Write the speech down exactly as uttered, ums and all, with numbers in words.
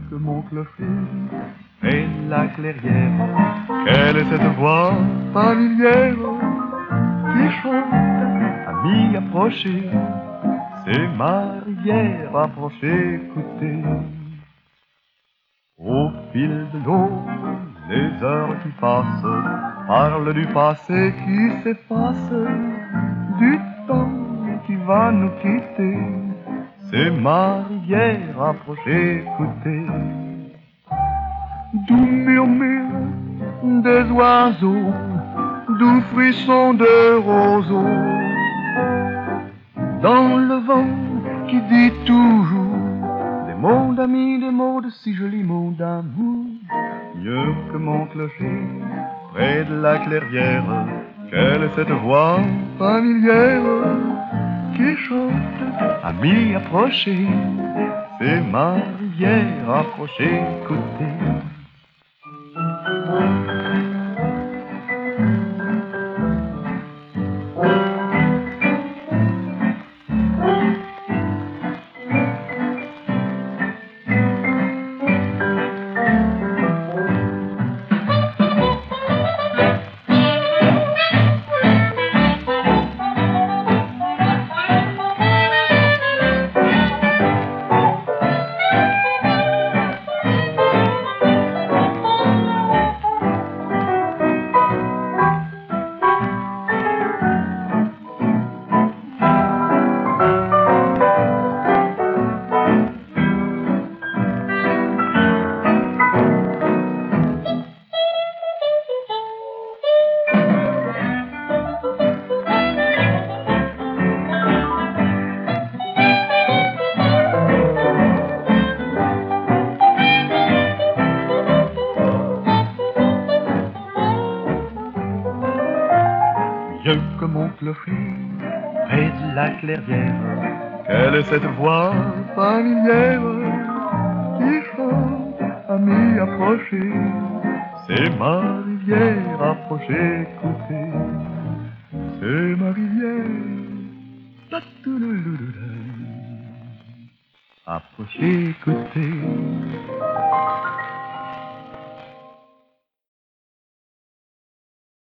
que mon clocher et la clairière. Quelle est cette voix familière qui chante? Amis, approchez, c'est ma rivière, approchez, écoutez. Au fil de l'eau, les heures qui passent parlent du passé qui s'efface, du temps qui va nous quitter. C'est ma rivière, approchez, écoutez. Doux murmure des oiseaux, doux frisson de roseaux, dans le vent qui dit toujours des mots d'amis, des mots de si jolis mots d'amour. Mieux que mon clocher, près de la clairière, quelle est cette voix familière qui chante? Amis, approchez, c'est ma rivière, approchez, écoutez. Mieux que mon clocher, près de la clairière, quelle est cette voix familière qui chante? Amis, approchez, c'est ma rivière, approchez, écoutez. C'est ma rivière, ta-tou-lou-lou-lou-lou. Approchez, écoutez.